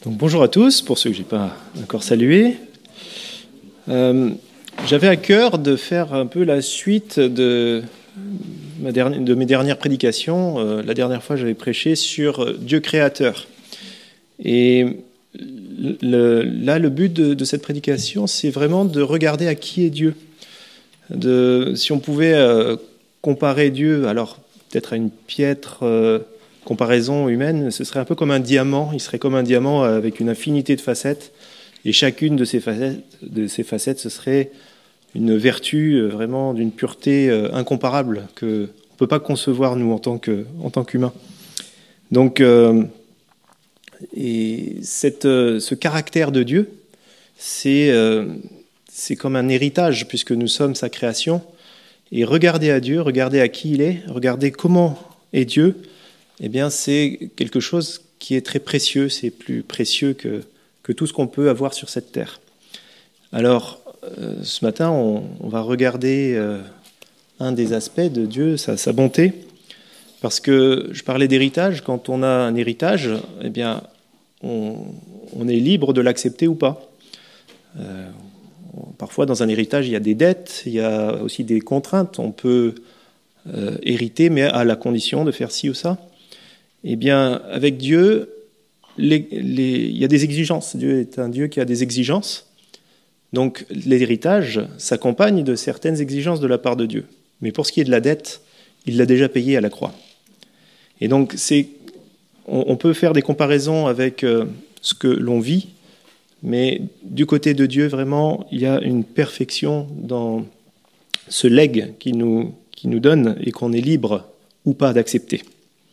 Donc, bonjour à tous, pour ceux que je n'ai pas encore salués. J'avais à cœur de faire un peu la suite de mes dernières prédications. La dernière fois, j'avais prêché sur Dieu créateur. Et le but de cette prédication, c'est vraiment de regarder à qui est Dieu. Si on pouvait comparer Dieu, alors peut-être à une piètre comparaison humaine, ce serait un peu comme un diamant. Il serait comme un diamant avec une infinité de facettes. Et chacune de ces facettes, ce serait une vertu vraiment d'une pureté incomparable qu'on ne peut pas concevoir, nous, en tant qu'humains. Donc, ce caractère de Dieu, c'est comme un héritage, puisque nous sommes sa création. Et regarder à Dieu, regarder à qui il est, regarder comment est Dieu, eh bien, c'est quelque chose qui est très précieux. C'est plus précieux que tout ce qu'on peut avoir sur cette terre. Alors, ce matin, on va regarder un des aspects de Dieu, sa bonté, parce que je parlais d'héritage. Quand on a un héritage, eh bien, on est libre de l'accepter ou pas. Parfois, dans un héritage, il y a des dettes, il y a aussi des contraintes. On peut hériter, mais à la condition de faire ci ou ça. Eh bien, avec Dieu, il y a des exigences. Dieu est un Dieu qui a des exigences. Donc, l'héritage s'accompagne de certaines exigences de la part de Dieu. Mais pour ce qui est de la dette, il l'a déjà payée à la croix. Et donc, on peut faire des comparaisons avec ce que l'on vit, mais du côté de Dieu, vraiment, il y a une perfection dans ce legs qui nous donne et qu'on est libre ou pas d'accepter.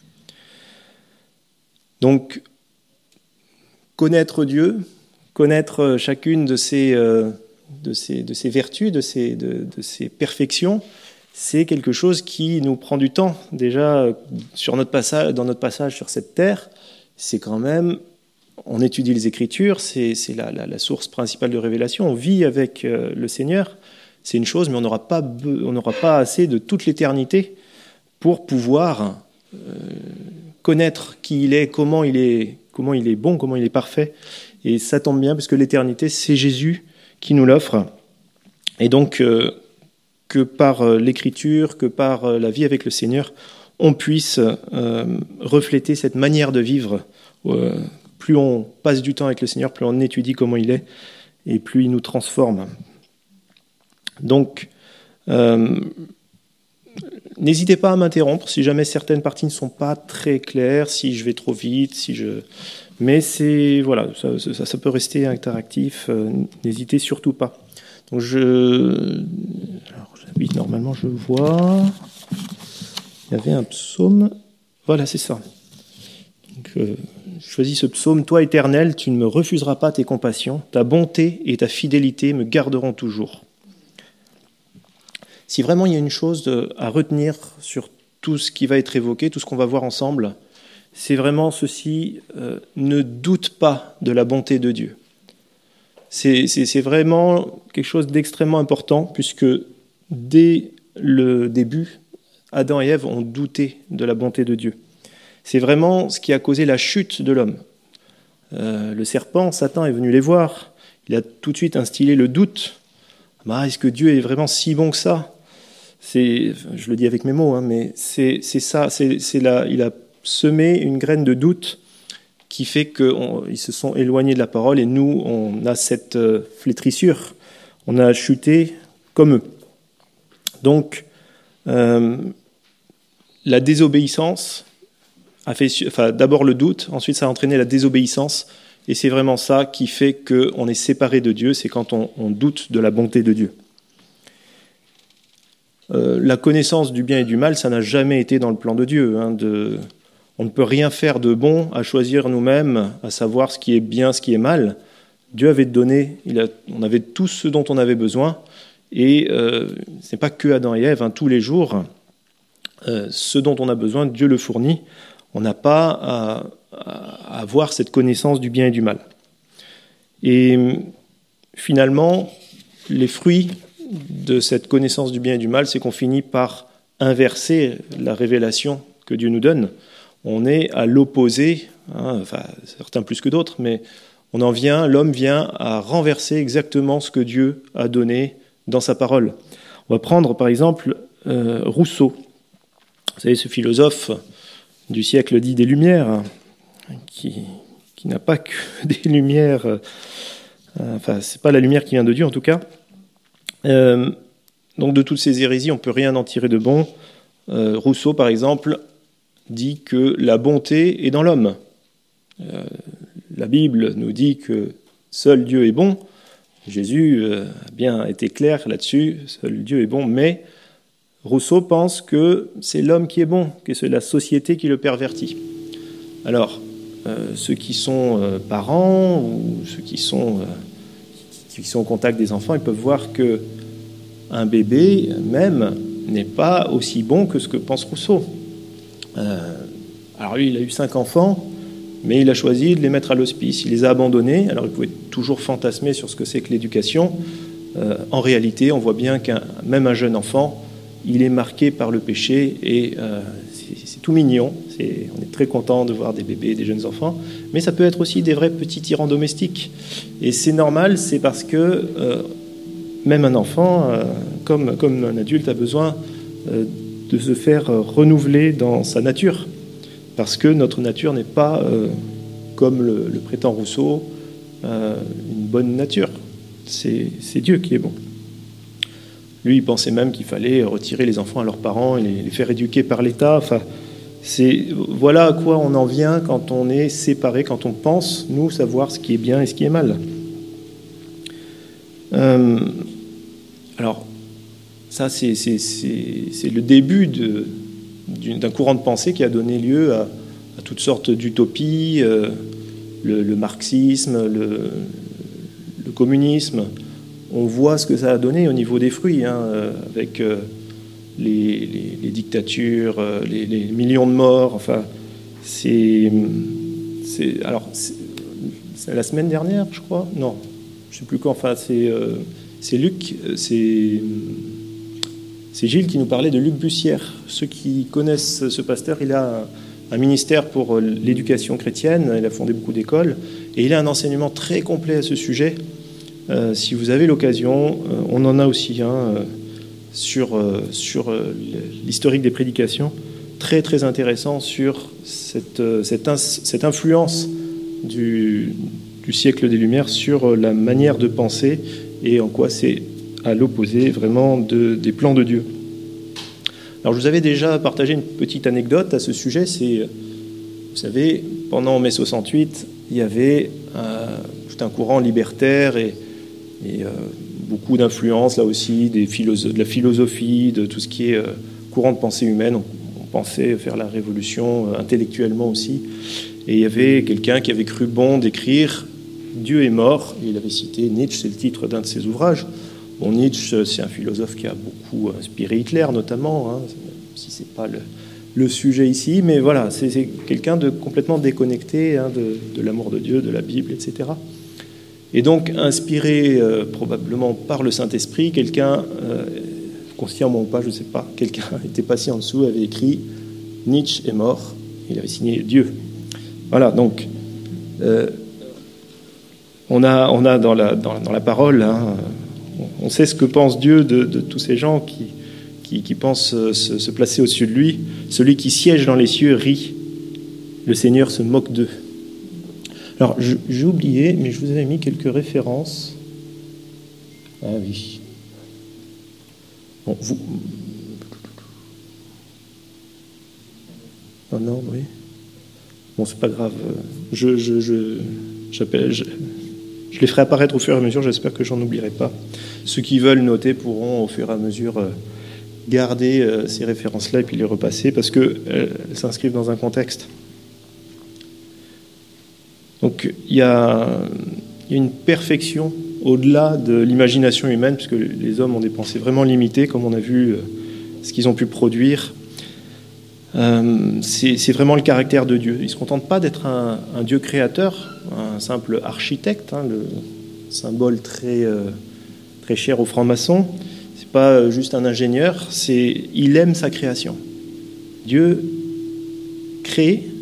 Donc, connaître Dieu, connaître chacune de ses vertus, de ses perfections, c'est quelque chose qui nous prend du temps. Déjà, dans notre passage sur cette terre, c'est quand même, on étudie les Écritures, c'est la source principale de révélation. On vit avec le Seigneur, c'est une chose, mais on n'aura pas assez de toute l'éternité pour pouvoir connaître qui il est, comment il est bon, comment il est parfait. Et ça tombe bien, parce que l'éternité, c'est Jésus qui nous l'offre. Et donc, que par l'Écriture, que par la vie avec le Seigneur, on puisse refléter cette manière de vivre. Plus on passe du temps avec le Seigneur, plus on étudie comment il est, et plus il nous transforme. Donc, n'hésitez pas à m'interrompre si jamais certaines parties ne sont pas très claires, si je vais trop vite, mais voilà, ça peut rester interactif, n'hésitez surtout pas. Donc oui, normalement je vois, il y avait un psaume, voilà, c'est ça. Donc, je choisis ce psaume: Toi, Éternel, tu ne me refuseras pas tes compassions, ta bonté et ta fidélité me garderont toujours. Si vraiment il y a une chose à retenir sur tout ce qui va être évoqué, tout ce qu'on va voir ensemble, c'est vraiment ceci: ne doute pas de la bonté de Dieu. C'est vraiment quelque chose d'extrêmement important, puisque dès le début, Adam et Ève ont douté de la bonté de Dieu. C'est vraiment ce qui a causé la chute de l'homme. Le serpent, Satan, est venu les voir. Il a tout de suite instillé le doute. Est-ce que Dieu est vraiment si bon que ça ? Je le dis avec mes mots, mais c'est ça. Il a semé une graine de doute qui fait qu'ils se sont éloignés de la parole, et nous, on a cette flétrissure. On a chuté comme eux. Donc, la désobéissance a fait, d'abord le doute, ensuite ça a entraîné la désobéissance, et c'est vraiment ça qui fait qu'on est séparé de Dieu, c'est quand on doute de la bonté de Dieu. La connaissance du bien et du mal, ça n'a jamais été dans le plan de Dieu. On ne peut rien faire de bon à choisir nous-mêmes, à savoir ce qui est bien, ce qui est mal. Dieu avait donné, on avait tout ce dont on avait besoin, et ce n'est pas que Adam et Ève, tous les jours, ce dont on a besoin, Dieu le fournit. On n'a pas à avoir cette connaissance du bien et du mal. Et finalement, les fruits de cette connaissance du bien et du mal, c'est qu'on finit par inverser la révélation que Dieu nous donne. on est à l'opposé, enfin certains plus que d'autres, mais l'homme vient à renverser exactement ce que Dieu a donné dans sa parole. On va prendre par exemple Rousseau, vous savez, ce philosophe du siècle dit des Lumières, qui n'a pas que des lumières, enfin c'est pas la lumière qui vient de Dieu en tout cas. Donc de toutes ces hérésies, on ne peut rien en tirer de bon. Rousseau par exemple dit que la bonté est dans l'homme. La Bible nous dit que seul Dieu est bon. Jésus a bien été clair là-dessus, seul Dieu est bon, mais Rousseau pense que c'est l'homme qui est bon, que c'est la société qui le pervertit. Alors, ceux qui sont parents ou ceux qui sont au contact des enfants, ils peuvent voir que un bébé même n'est pas aussi bon que ce que pense Rousseau. Alors lui, il a eu 5 enfants, mais il a choisi de les mettre à l'hospice. Il les a abandonnés. Alors il pouvait toujours fantasmer sur ce que c'est que l'éducation. En réalité, on voit bien même un jeune enfant, il est marqué par le péché et c'est tout mignon. On est très content de voir des bébés, des jeunes enfants, mais ça peut être aussi des vrais petits tyrans domestiques. Et c'est normal, c'est parce que même un enfant, comme un adulte, a besoin de se faire renouveler dans sa nature. Parce que notre nature n'est pas, comme le prétend Rousseau, une bonne nature. C'est Dieu qui est bon. Lui, il pensait même qu'il fallait retirer les enfants à leurs parents et les faire éduquer par l'État. Enfin, voilà à quoi on en vient quand on est séparé, quand on pense, nous, savoir ce qui est bien et ce qui est mal. Alors, ça, c'est le début d'un courant de pensée qui a donné lieu à toutes sortes d'utopies, le marxisme, le communisme. On voit ce que ça a donné au niveau des fruits, avec les dictatures, les millions de morts. Enfin, c'est la semaine dernière, je crois. Non, je ne sais plus quand. Enfin, c'est Luc, c'est Gilles qui nous parlait de Luc Bussière. Ceux qui connaissent ce pasteur, il a un ministère pour l'éducation chrétienne, il a fondé beaucoup d'écoles, et il a un enseignement très complet à ce sujet. Si vous avez l'occasion, on en a aussi sur l'historique des prédications, très très intéressant sur cette influence du siècle des Lumières sur la manière de penser et en quoi c'est à l'opposé vraiment des plans de Dieu. Alors je vous avais déjà partagé une petite anecdote à ce sujet. Vous savez, pendant mai 68, il y avait tout un courant libertaire et beaucoup d'influence là aussi, de la philosophie, de tout ce qui est courant de pensée humaine. On pensait faire la révolution intellectuellement aussi. Et il y avait quelqu'un qui avait cru bon d'écrire « Dieu est mort ». Et il avait cité Nietzsche, c'est le titre d'un de ses ouvrages. Bon, Nietzsche, c'est un philosophe qui a beaucoup inspiré Hitler, notamment, si ce n'est pas le sujet ici. Mais voilà, c'est quelqu'un de complètement déconnecté de l'amour de Dieu, de la Bible, etc. Et donc, inspiré probablement par le Saint-Esprit, quelqu'un, consciemment ou pas, je ne sais pas, quelqu'un était passé en dessous, avait écrit « Nietzsche est mort ». Il avait signé Dieu. Voilà, donc, on a dans la parole, on sait ce que pense Dieu de tous ces gens qui pensent se placer au-dessus de lui. Celui qui siège dans les cieux rit. Le Seigneur se moque d'eux. Alors, j'ai oublié, mais je vous avais mis quelques références. Ah oui. Bon, vous... Non, oui. Bon, c'est pas grave. Je les ferai apparaître au fur et à mesure. J'espère que j'en oublierai pas. Ceux qui veulent noter pourront, au fur et à mesure, garder ces références-là et puis les repasser parce qu'elles s'inscrivent dans un contexte. Donc il y a une perfection au-delà de l'imagination humaine, puisque les hommes ont des pensées vraiment limitées, comme on a vu ce qu'ils ont pu produire. C'est vraiment le caractère de Dieu. Il ne se contente pas d'être un Dieu créateur, un simple architecte, le symbole très, très cher aux francs-maçons. Ce n'est pas juste un ingénieur, il aime sa création. Dieu crée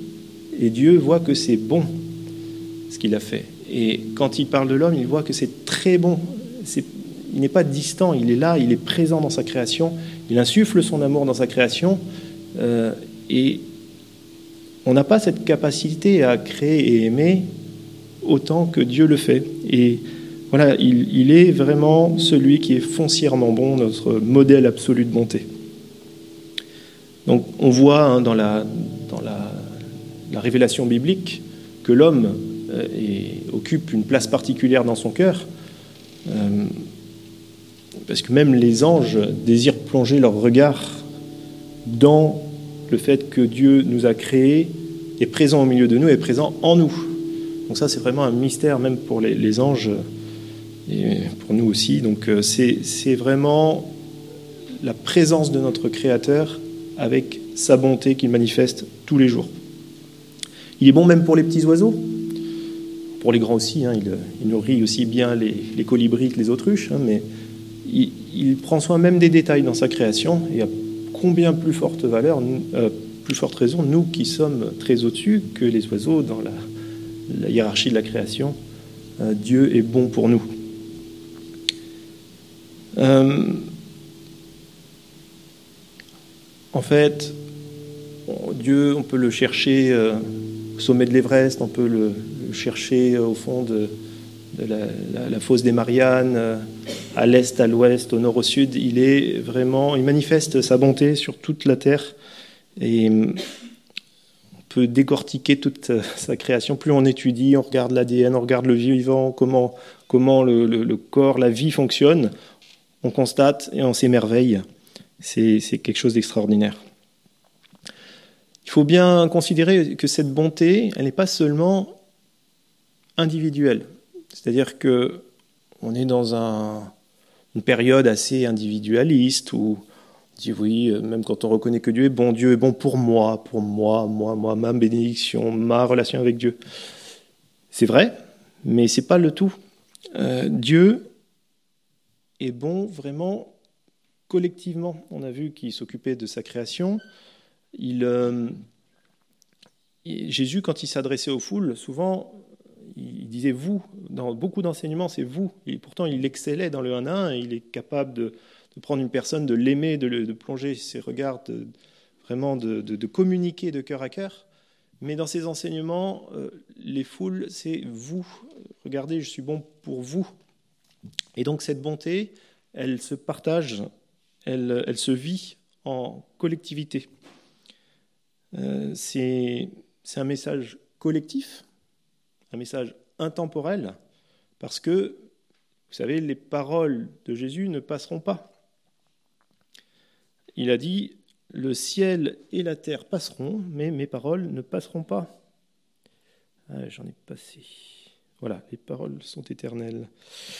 et Dieu voit que c'est bon ce qu'il a fait. Et quand il parle de l'homme, il voit que c'est très bon. Il n'est pas distant, il est là, il est présent dans sa création, il insuffle son amour dans sa création, et on n'a pas cette capacité à créer et aimer autant que Dieu le fait. Et voilà, il est vraiment celui qui est foncièrement bon, notre modèle absolu de bonté. Donc on voit dans la révélation biblique que l'homme occupe une place particulière dans son cœur, parce que même les anges désirent plonger leur regard dans le fait que Dieu nous a créés, est présent au milieu de nous, est présent en nous. Donc ça, c'est vraiment un mystère même pour les anges et pour nous aussi. Donc c'est vraiment la présence de notre Créateur avec sa bonté qu'il manifeste tous les jours. Il est bon même pour les petits oiseaux, pour les grands aussi, hein, il nourrit aussi bien les colibris que les autruches, hein, mais il prend soin même des détails dans sa création, et à combien plus forte raison, nous qui sommes très au-dessus que les oiseaux dans la hiérarchie de la création, Dieu est bon pour nous. En fait, Dieu, on peut le chercher au sommet de l'Everest, on peut le chercher au fond de la fosse des Mariannes, à l'est, à l'ouest, au nord, au sud. Il manifeste sa bonté sur toute la terre, et on peut décortiquer toute sa création. Plus on étudie, on regarde l'ADN, on regarde le vivant, comment le corps, la vie fonctionne, on constate et on s'émerveille. C'est quelque chose d'extraordinaire. Il faut bien considérer que cette bonté, elle n'est pas seulement individuelle. C'est-à-dire qu'on est dans une période assez individualiste où on dit oui, même quand on reconnaît que Dieu est bon pour moi, ma bénédiction, ma relation avec Dieu. C'est vrai, mais ce n'est pas le tout. Dieu est bon vraiment collectivement. On a vu qu'il s'occupait de sa création. Jésus, quand il s'adressait aux foules, souvent, il disait « vous ». Dans beaucoup d'enseignements, c'est « vous ». Et pourtant, il excellait dans le 1 à 1, et il est capable de prendre une personne, de l'aimer, de plonger ses regards, de communiquer de cœur à cœur. Mais dans ses enseignements, les foules, c'est « vous ». Regardez, je suis bon pour vous. Et donc cette bonté, elle se partage, elle se vit en collectivité. C'est un message collectif, un message intemporel, parce que, vous savez, les paroles de Jésus ne passeront pas. Il a dit « Le ciel et la terre passeront, mais mes paroles ne passeront pas. » J'en ai passé. Voilà, les paroles sont éternelles.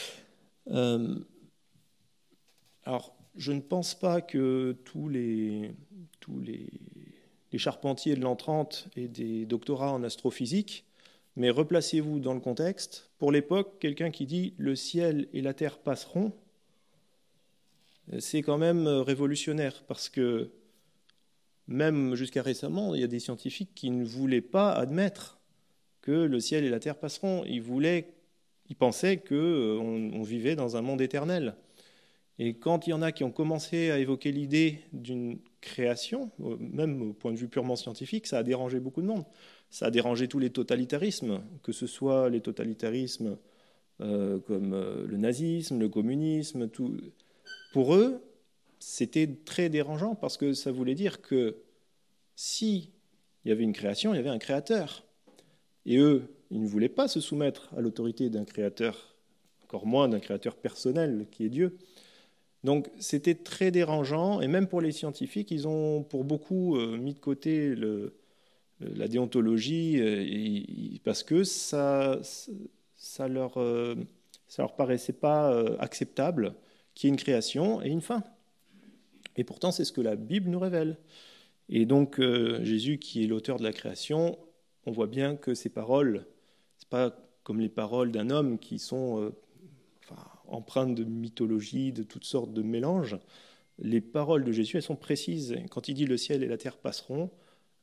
Alors, je ne pense pas que tous les charpentiers de l'an 30 aient des doctorats en astrophysique, mais replacez-vous dans le contexte. Pour l'époque, quelqu'un qui dit « le ciel et la terre passeront », c'est quand même révolutionnaire, parce que même jusqu'à récemment, il y a des scientifiques qui ne voulaient pas admettre que le ciel et la terre passeront. Ils pensaient qu'on vivait dans un monde éternel. Et quand il y en a qui ont commencé à évoquer l'idée d'une création, même au point de vue purement scientifique, ça a dérangé beaucoup de monde. Ça a dérangé tous les totalitarismes, que ce soit les totalitarismes comme le nazisme, le communisme, tout. Pour eux, c'était très dérangeant, parce que ça voulait dire que si il y avait une création, il y avait un créateur. Et eux, ils ne voulaient pas se soumettre à l'autorité d'un créateur, encore moins d'un créateur personnel qui est Dieu. Donc c'était très dérangeant, et même pour les scientifiques, ils ont pour beaucoup mis de côté la déontologie, parce que ça leur paraissait pas acceptable qu'il y ait une création et une fin. Et pourtant, c'est ce que la Bible nous révèle. Et donc Jésus, qui est l'auteur de la création, on voit bien que ces paroles, c'est pas comme les paroles d'un homme qui sont empreintes de mythologie, de toutes sortes de mélanges. Les paroles de Jésus, elles sont précises. Quand il dit « le ciel et la terre passeront »,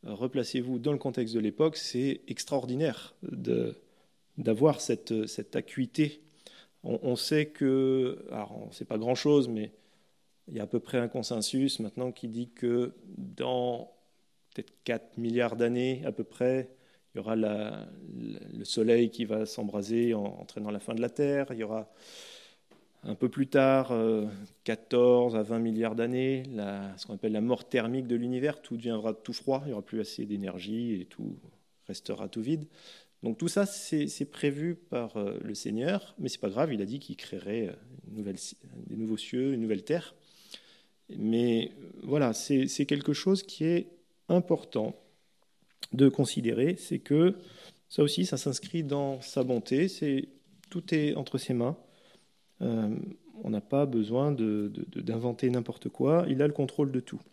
replacez-vous dans le contexte de l'époque, c'est extraordinaire d'avoir cette acuité. On sait que, alors on ne sait pas grand-chose, mais il y a à peu près un consensus maintenant qui dit que dans peut-être 4 milliards d'années à peu près, il y aura le Soleil qui va s'embraser entraînant la fin de la Terre. Il y aura un peu plus tard, 14 à 20 milliards d'années, ce qu'on appelle la mort thermique de l'univers. Tout deviendra tout froid, il n'y aura plus assez d'énergie et tout restera tout vide. Donc tout ça, c'est prévu par le Seigneur, mais c'est pas grave, il a dit qu'il créerait des nouveaux cieux, une nouvelle terre. Mais voilà, c'est quelque chose qui est important de considérer, c'est que ça aussi, ça s'inscrit dans sa bonté, tout est entre ses mains. On n'a pas besoin d'inventer n'importe quoi, il a le contrôle de tout.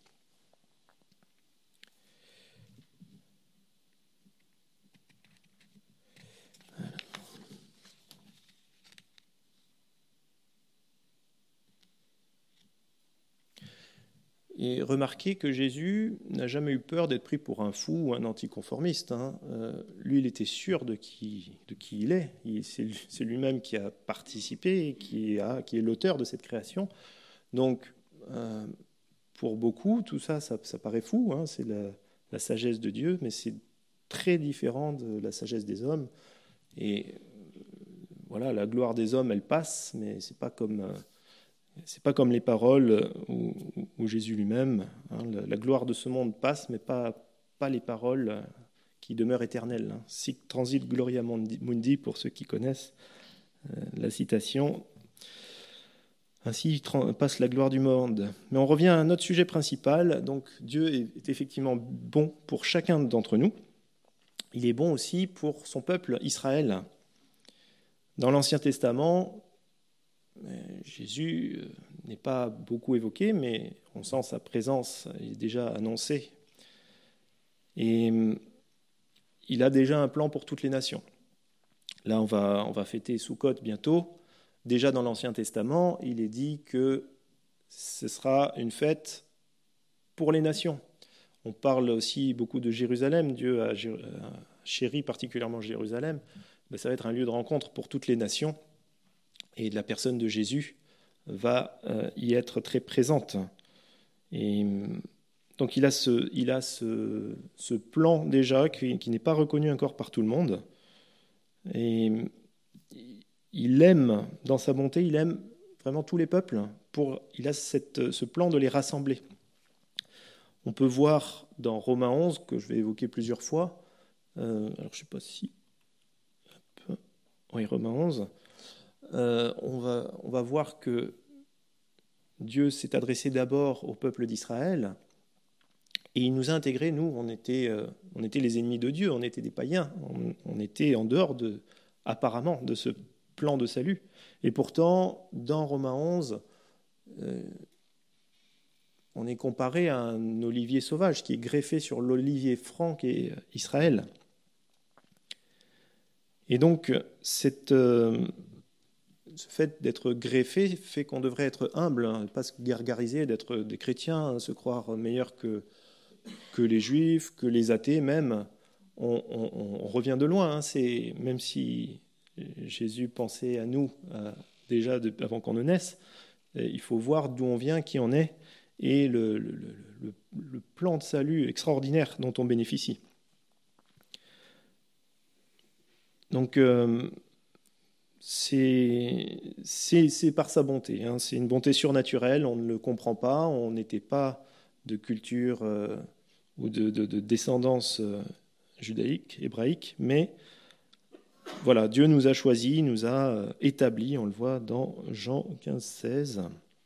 Et remarquez que Jésus n'a jamais eu peur d'être pris pour un fou ou un anticonformiste. Lui, il était sûr de qui il est. C'est lui-même qui a participé et qui est l'auteur de cette création. Donc, pour beaucoup, tout ça paraît fou. C'est la sagesse de Dieu, mais c'est très différent de la sagesse des hommes. Et voilà, la gloire des hommes, elle passe, mais c'est pas comme les paroles ou Jésus lui-même. La gloire de ce monde passe, mais pas les paroles qui demeurent éternelles. Sic transit gloria mundi, pour ceux qui connaissent la citation. Ainsi passe la gloire du monde. Mais on revient à notre sujet principal. Donc Dieu est effectivement bon pour chacun d'entre nous. Il est bon aussi pour son peuple Israël. Dans l'Ancien Testament, Jésus n'est pas beaucoup évoqué, mais on sent sa présence, il est déjà annoncé. Et il a déjà un plan pour toutes les nations. Là, on va fêter Soukhot bientôt. Déjà dans l'Ancien Testament, il est dit que ce sera une fête pour les nations. On parle aussi beaucoup de Jérusalem. Dieu a chéri particulièrement Jérusalem. Ça va être un lieu de rencontre pour toutes les nations. Et la personne de Jésus va y être très présente. Et donc il a ce plan déjà qui n'est pas reconnu encore par tout le monde. Et il aime, dans sa bonté, il aime vraiment tous les peuples. Il a ce plan de les rassembler. On peut voir dans Romains 11, que je vais évoquer plusieurs fois, alors je ne sais pas si... Oui, Romains 11, on va voir que Dieu s'est adressé d'abord au peuple d'Israël, et il nous a intégrés, nous, on était les ennemis de Dieu, on était des païens, on était en dehors apparemment de ce plan de salut. Et pourtant, dans Romains 11, on est comparé à un olivier sauvage qui est greffé sur l'olivier franc qui est Israël. Et donc, ce fait d'être greffé fait qu'on devrait être humble, ne pas se gargariser, d'être des chrétiens, se croire meilleurs que les juifs, que les athées même. On revient de loin. Même si Jésus pensait à nous déjà avant qu'on ne naisse, il faut voir d'où on vient, qui on est, et le plan de salut extraordinaire dont on bénéficie. Donc, c'est par sa bonté. C'est une bonté surnaturelle, on ne le comprend pas, on n'était pas de culture ou de descendance judaïque, hébraïque, mais voilà, Dieu nous a choisis, nous a établis, on le voit dans Jean 15, 16.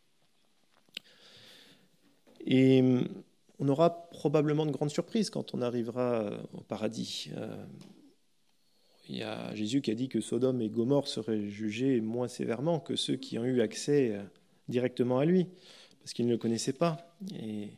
Et on aura probablement de grandes surprises quand on arrivera au paradis. Il y a Jésus qui a dit que Sodome et Gomorrhe seraient jugés moins sévèrement que ceux qui ont eu accès directement à lui, parce qu'ils ne le connaissaient pas. Et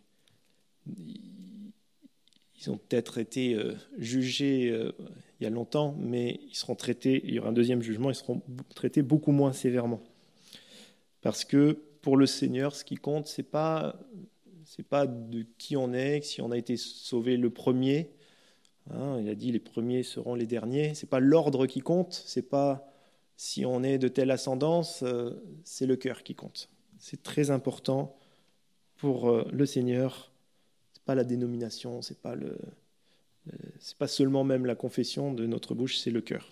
ils ont peut-être été jugés il y a longtemps, mais ils seront traités, il y aura un deuxième jugement, ils seront traités beaucoup moins sévèrement. Parce que pour le Seigneur, ce qui compte, c'est pas C'est pas de qui on est, si on a été sauvé le premier. Hein, il a dit les premiers seront les derniers. C'est pas l'ordre qui compte, c'est pas si on est de telle ascendance, c'est le cœur qui compte. C'est très important pour le Seigneur. C'est pas la dénomination, c'est pas seulement même la confession de notre bouche, c'est le cœur.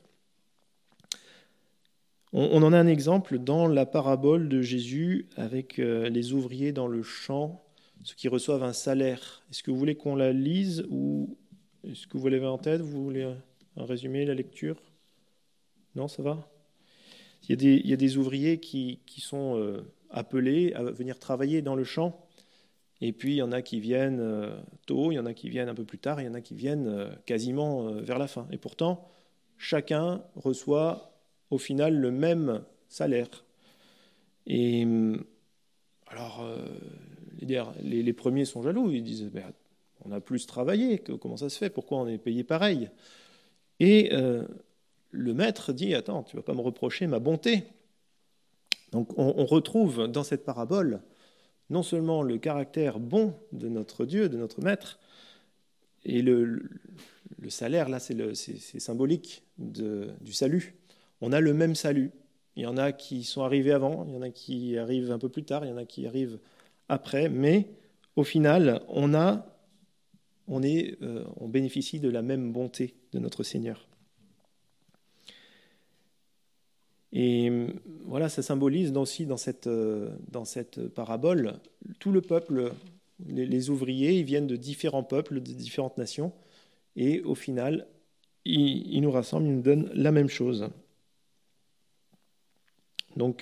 On en a un exemple dans la parabole de Jésus avec les ouvriers dans le champ, ceux qui reçoivent un salaire. Est-ce que vous voulez qu'on la lise ou est-ce que vous l'avez en tête? Vous voulez un résumé, la lecture? Non, ça va? Il y a des ouvriers qui sont appelés à venir travailler dans le champ. Et puis, il y en a qui viennent tôt, il y en a qui viennent un peu plus tard, il y en a qui viennent quasiment vers la fin. Et pourtant, chacun reçoit au final le même salaire. Et alors, les premiers sont jaloux, ils disent on a plus travaillé, comment ça se fait, pourquoi on est payé pareil? Et le maître dit attends, tu ne vas pas me reprocher ma bonté. Donc on retrouve dans cette parabole non seulement le caractère bon de notre Dieu, de notre maître, et le salaire, là, c'est symbolique du salut. On a le même salut. Il y en a qui sont arrivés avant, il y en a qui arrivent un peu plus tard, il y en a qui arrivent après, mais au final, on bénéficie de la même bonté de notre Seigneur. Et voilà, ça symbolise aussi dans cette parabole tout le peuple, les ouvriers, ils viennent de différents peuples, de différentes nations, et au final, ils nous rassemblent, ils nous donnent la même chose. Donc,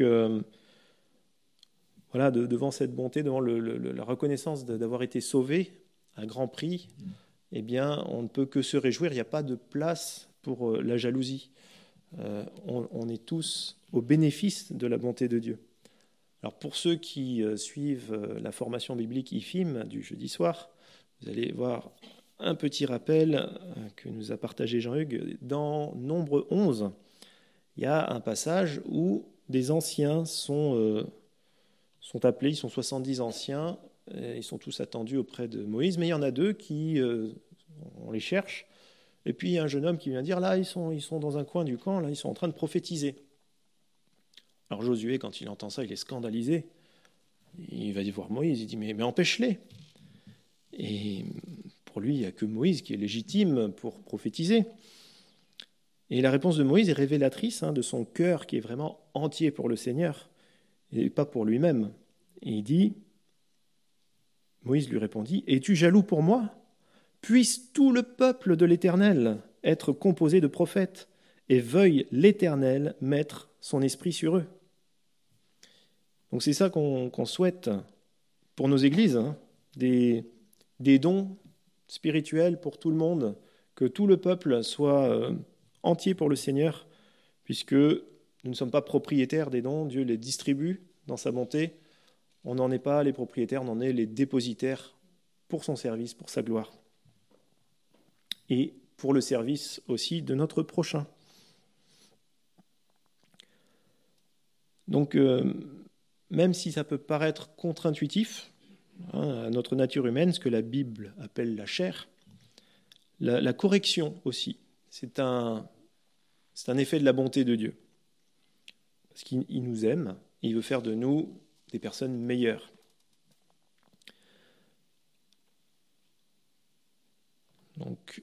voilà, devant cette bonté, devant la reconnaissance d'avoir été sauvé à grand prix, eh bien, on ne peut que se réjouir. Il n'y a pas de place pour la jalousie. On est tous au bénéfice de la bonté de Dieu. Alors, pour ceux qui suivent la formation biblique IFIM du jeudi soir, vous allez voir un petit rappel que nous a partagé Jean-Hugues. Dans Nombre 11, il y a un passage où des anciens sont appelés, ils sont 70 anciens, ils sont tous attendus auprès de Moïse, mais il y en a deux qui, on les cherche, et puis il y a un jeune homme qui vient dire, là, ils sont dans un coin du camp, là, ils sont en train de prophétiser. Alors Josué, quand il entend ça, il est scandalisé. Il va voir Moïse, il dit, mais empêche-les. Et pour lui, il n'y a que Moïse qui est légitime pour prophétiser. Et la réponse de Moïse est révélatrice de son cœur qui est vraiment entier pour le Seigneur et pas pour lui-même. Et il dit, Moïse lui répondit, « Es-tu jaloux pour moi ? Puisse tout le peuple de l'Éternel être composé de prophètes, et veuille l'Éternel mettre son esprit sur eux. » Donc c'est ça qu'on souhaite pour nos églises, des dons spirituels pour tout le monde, que tout le peuple soit entier pour le Seigneur, puisque nous ne sommes pas propriétaires des dons, Dieu les distribue dans sa bonté. On n'en est pas les propriétaires, on en est les dépositaires pour son service, pour sa gloire. Et pour le service aussi de notre prochain. Donc, même si ça peut paraître contre-intuitif à notre nature humaine, ce que la Bible appelle la chair, la correction aussi, c'est un effet de la bonté de Dieu. Parce qu'il nous aime, et il veut faire de nous des personnes meilleures. Donc,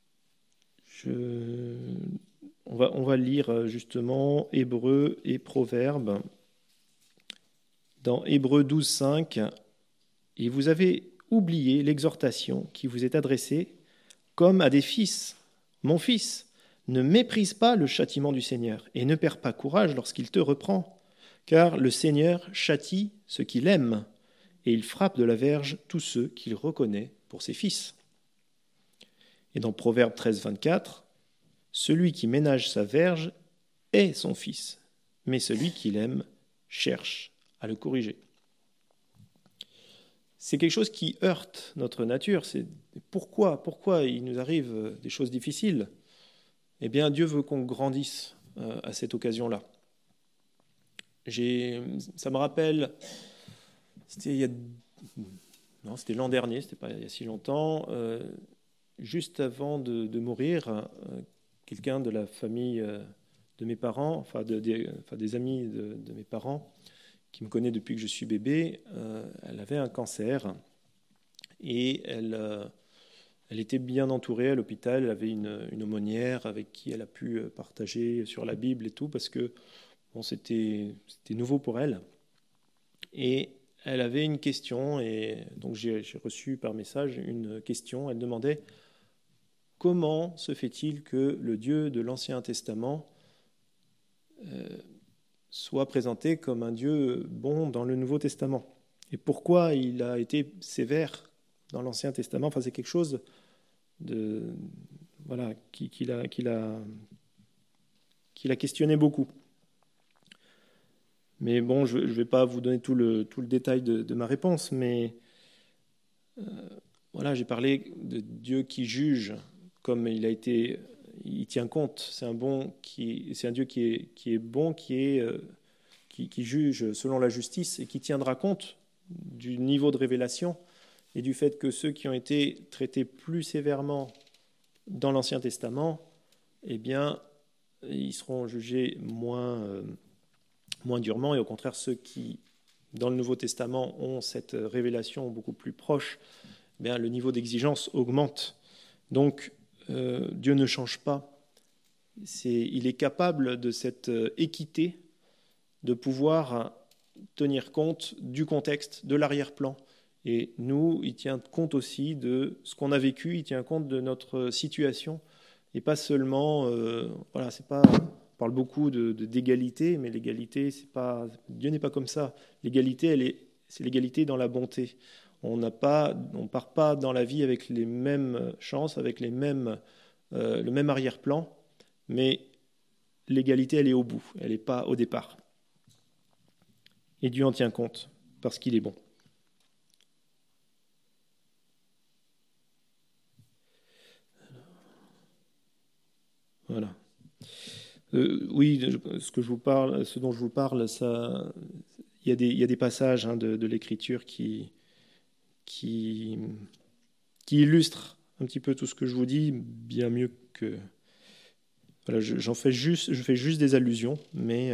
on va lire justement Hébreux et Proverbes. Dans Hébreux 12, 5, « Et vous avez oublié l'exhortation qui vous est adressée comme à des fils. Mon fils, ne méprise pas le châtiment du Seigneur et ne perds pas courage lorsqu'il te reprend, car le Seigneur châtie ceux qu'il aime et il frappe de la verge tous ceux qu'il reconnaît pour ses fils. » Et dans Proverbe 13, 24, « Celui qui ménage sa verge est son fils, mais celui qui l'aime cherche à le corriger. » C'est quelque chose qui heurte notre nature. C'est pourquoi il nous arrive des choses difficiles? Eh bien, Dieu veut qu'on grandisse à cette occasion-là. Ça me rappelle, c'était il y a non, c'était l'an dernier, c'était pas il y a si longtemps, juste avant de mourir, quelqu'un de la famille de mes parents, enfin des amis de mes parents, qui me connaît depuis que je suis bébé, elle avait un cancer et elle était bien entourée à l'hôpital. Elle avait une aumônière avec qui elle a pu partager sur la Bible et tout, parce que bon, c'était nouveau pour elle. Et elle avait une question, et donc j'ai reçu par message une question. Elle demandait: comment se fait-il que le Dieu de l'Ancien Testament soit présenté comme un Dieu bon dans le Nouveau Testament? Et pourquoi il a été sévère dans l'Ancien Testament? Enfin, c'est quelque chose de, voilà, qu'il a questionné beaucoup. Mais bon, je ne vais pas vous donner tout le détail de ma réponse, mais voilà, j'ai parlé de Dieu qui juge, comme il tient compte. C'est un Dieu qui est bon, qui juge selon la justice et qui tiendra compte du niveau de révélation et du fait que ceux qui ont été traités plus sévèrement dans l'Ancien Testament, eh bien, ils seront jugés moins durement, et au contraire, ceux qui, dans le Nouveau Testament, ont cette révélation beaucoup plus proche, eh bien, le niveau d'exigence augmente. Donc, Dieu ne change pas. Il est capable de cette équité, de pouvoir tenir compte du contexte, de l'arrière-plan. Et nous, il tient compte aussi de ce qu'on a vécu, il tient compte de notre situation, et pas seulement, voilà, c'est pas, on parle beaucoup d'égalité, mais l'égalité, c'est pas, Dieu n'est pas comme ça. L'égalité, c'est l'égalité dans la bonté. On part pas dans la vie avec les mêmes chances, avec le même arrière-plan, mais l'égalité, elle est au bout, elle n'est pas au départ. Et Dieu en tient compte, parce qu'il est bon. Voilà. Oui, ce dont je vous parle, ça, il y a des passages de l'Écriture qui illustrent un petit peu tout ce que je vous dis, bien mieux que. Voilà, je fais juste des allusions, mais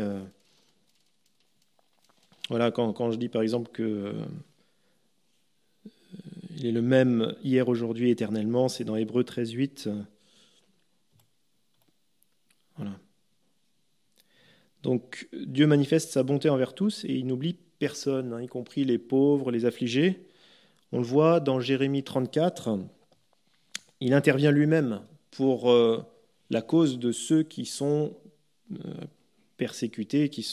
voilà, quand je dis par exemple que il est le même hier, aujourd'hui, éternellement, c'est dans Hébreux 13:8. Voilà. Donc Dieu manifeste sa bonté envers tous et il n'oublie personne, y compris les pauvres, les affligés. On le voit dans Jérémie 34, il intervient lui-même pour la cause de ceux qui sont persécutés, qui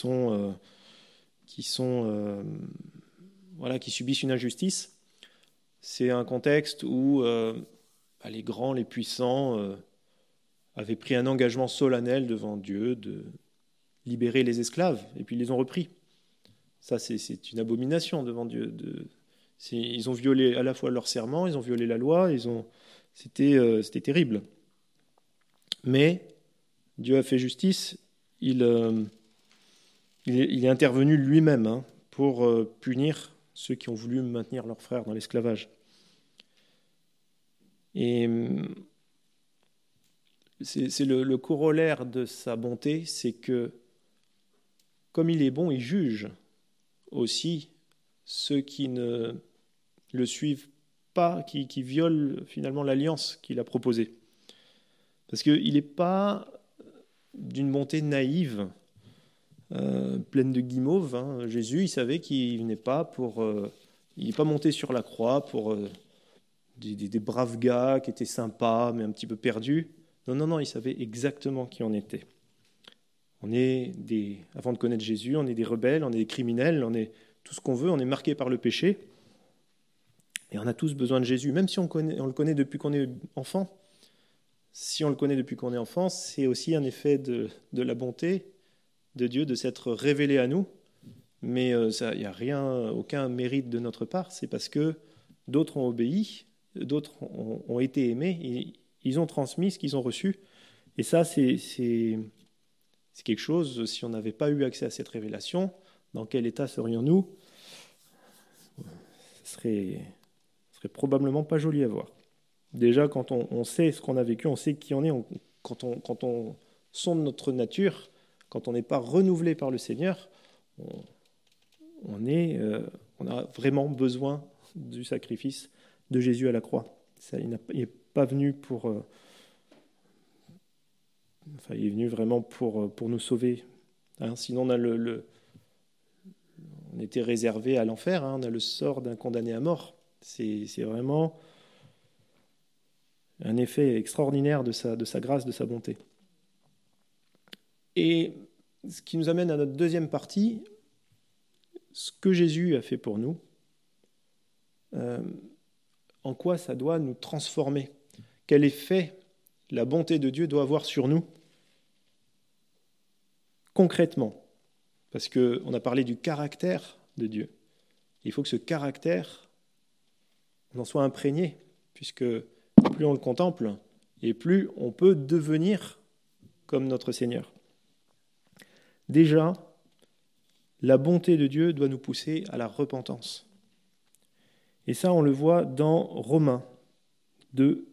subissent une injustice. C'est un contexte où les grands, les puissants avaient pris un engagement solennel devant Dieu de libérer les esclaves, et puis ils les ont repris. Ça, c'est une abomination devant Dieu. Ils ont violé à la fois leur serment, ils ont violé la loi, c'était terrible. Mais Dieu a fait justice, il est intervenu lui-même pour punir ceux qui ont voulu maintenir leurs frères dans l'esclavage. Et c'est le corollaire de sa bonté, c'est que comme il est bon, il juge aussi ceux qui ne le suivent pas, qui violent finalement l'alliance qu'il a proposée. Parce qu'il n'est pas d'une bonté naïve, pleine de guimauve. Jésus, il savait qu'il venait pas il n'est pas monté sur la croix pour des braves gars qui étaient sympas, mais un petit peu perdus. Non, il savait exactement qui on était. Avant de connaître Jésus, on est des rebelles, on est des criminels, on est tout ce qu'on veut, on est marqué par le péché. Et on a tous besoin de Jésus, même si on le connaît depuis qu'on est enfant. Si on le connaît depuis qu'on est enfant, c'est aussi un effet de la bonté de Dieu de s'être révélé à nous. Mais il n'y a aucun mérite de notre part. C'est parce que d'autres ont obéi, d'autres ont été aimés, et ils ont transmis ce qu'ils ont reçu. Et ça, c'est quelque chose, si on n'avait pas eu accès à cette révélation, dans quel état serions-nous ? Ce serait serait probablement pas joli à voir. Déjà, quand on sait ce qu'on a vécu, on sait qui on est, quand on sonde notre nature, quand on n'est pas renouvelé par le Seigneur, on a vraiment besoin du sacrifice de Jésus à la croix. Il n'est pas venu il est venu vraiment pour nous sauver. Hein, sinon, on était réservé à l'enfer, hein, on a le sort d'un condamné à mort. C'est vraiment un effet extraordinaire de sa grâce, de sa bonté. Et ce qui nous amène à notre deuxième partie, ce que Jésus a fait pour nous, en quoi ça doit nous transformer, quel effet la bonté de Dieu doit avoir sur nous, concrètement. Parce qu'on a parlé du caractère de Dieu. Il faut que ce caractère, on en soit imprégné, puisque plus on le contemple, et plus on peut devenir comme notre Seigneur. Déjà, la bonté de Dieu doit nous pousser à la repentance. Et ça, on le voit dans Romains 2,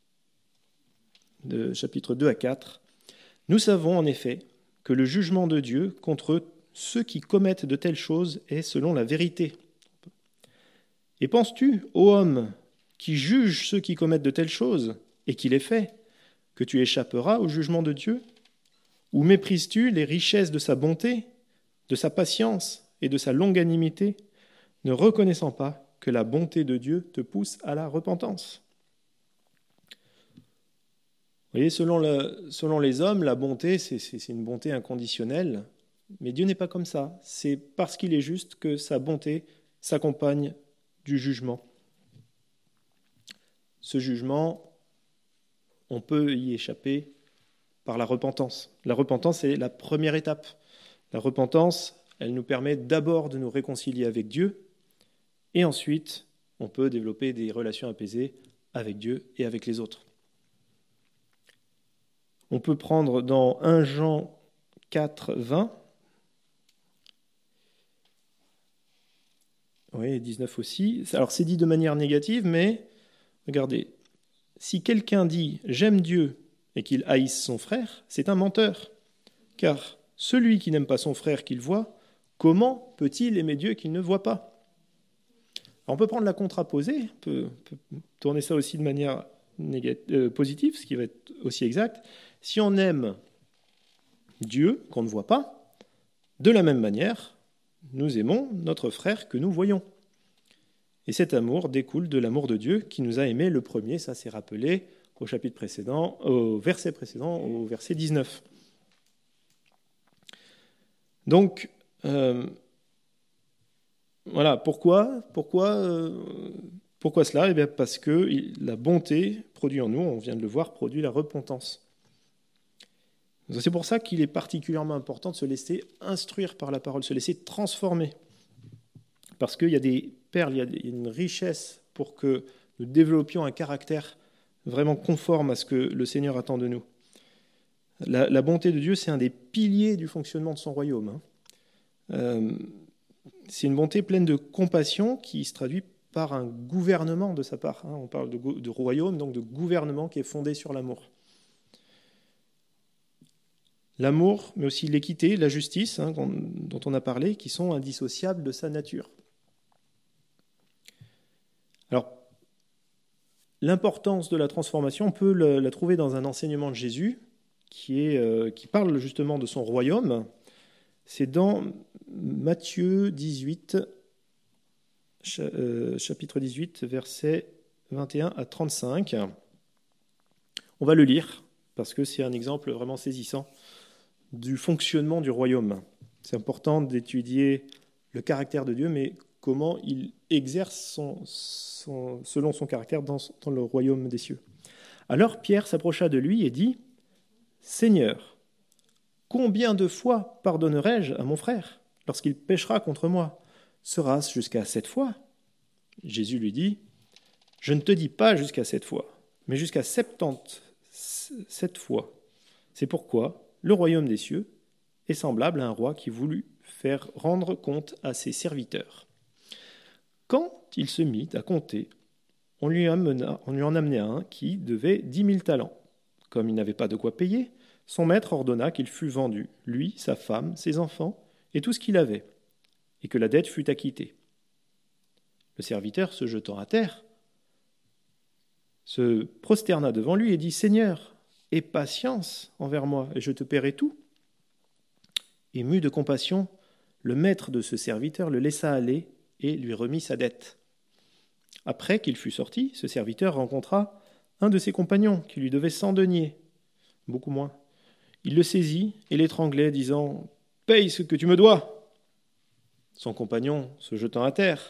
de chapitre 2 à 4. Nous savons en effet que le jugement de Dieu contre ceux qui commettent de telles choses est selon la vérité. Et penses-tu, ô homme, qui juge ceux qui commettent de telles choses, et qui les fait, que tu échapperas au jugement de Dieu? Ou méprises-tu les richesses de sa bonté, de sa patience et de sa longanimité, ne reconnaissant pas que la bonté de Dieu te pousse à la repentance? Vous voyez, selon les hommes, la bonté, c'est une bonté inconditionnelle, mais Dieu n'est pas comme ça. C'est parce qu'il est juste que sa bonté s'accompagne du jugement. Ce jugement, on peut y échapper par la repentance. La repentance est la première étape. La repentance, elle nous permet d'abord de nous réconcilier avec Dieu, et ensuite, on peut développer des relations apaisées avec Dieu et avec les autres. On peut prendre dans 1 Jean 4, 20, oui, 19 aussi. Alors c'est dit de manière négative, mais regardez, si quelqu'un dit « j'aime Dieu » et qu'il haïsse son frère, c'est un menteur. Car celui qui n'aime pas son frère qu'il voit, comment peut-il aimer Dieu qu'il ne voit pas ? Alors on peut prendre la contraposée, on peut tourner ça aussi de manière positive, ce qui va être aussi exact. Si on aime Dieu qu'on ne voit pas, de la même manière, nous aimons notre frère que nous voyons. Et cet amour découle de l'amour de Dieu qui nous a aimés le premier, ça c'est rappelé au chapitre précédent, au verset précédent, au verset 19. Donc, voilà, pourquoi cela ? Eh bien parce que la bonté produit en nous, on vient de le voir, produit la repentance. C'est pour ça qu'il est particulièrement important de se laisser instruire par la parole, se laisser transformer. Parce qu'il y a des perles, il y a une richesse pour que nous développions un caractère vraiment conforme à ce que le Seigneur attend de nous. La bonté de Dieu, c'est un des piliers du fonctionnement de son royaume. C'est une bonté pleine de compassion qui se traduit par un gouvernement de sa part. On parle de royaume, donc de gouvernement qui est fondé sur l'amour. L'amour, mais aussi l'équité, la justice, dont on a parlé, qui sont indissociables de sa nature. Alors, l'importance de la transformation, on peut la trouver dans un enseignement de Jésus qui parle justement de son royaume. C'est dans Matthieu 18, chapitre 18, versets 21 à 35. On va le lire, parce que c'est un exemple vraiment saisissant du fonctionnement du royaume. C'est important d'étudier le caractère de Dieu, mais comment il exerce selon son caractère dans le royaume des cieux. Alors Pierre s'approcha de lui et dit « Seigneur, combien de fois pardonnerai-je à mon frère lorsqu'il péchera contre moi? Sera-ce jusqu'à 7 fois ?» Jésus lui dit « Je ne te dis pas jusqu'à 7 fois, mais jusqu'à 77 fois. C'est pourquoi le royaume des cieux est semblable à un roi qui voulut faire rendre compte à ses serviteurs. Quand il se mit à compter, on lui en amenait un qui devait 10 000 talents. Comme il n'avait pas de quoi payer, son maître ordonna qu'il fût vendu, lui, sa femme, ses enfants et tout ce qu'il avait, et que la dette fût acquittée. Le serviteur, se jetant à terre, se prosterna devant lui et dit « Seigneur, aie patience envers moi, et je te paierai tout. » Ému de compassion, le maître de ce serviteur le laissa aller et lui remit sa dette. Après qu'il fut sorti, ce serviteur rencontra un de ses compagnons qui lui devait 100 deniers, beaucoup moins. Il le saisit et l'étranglait, disant « Paye ce que tu me dois !» Son compagnon, se jetant à terre,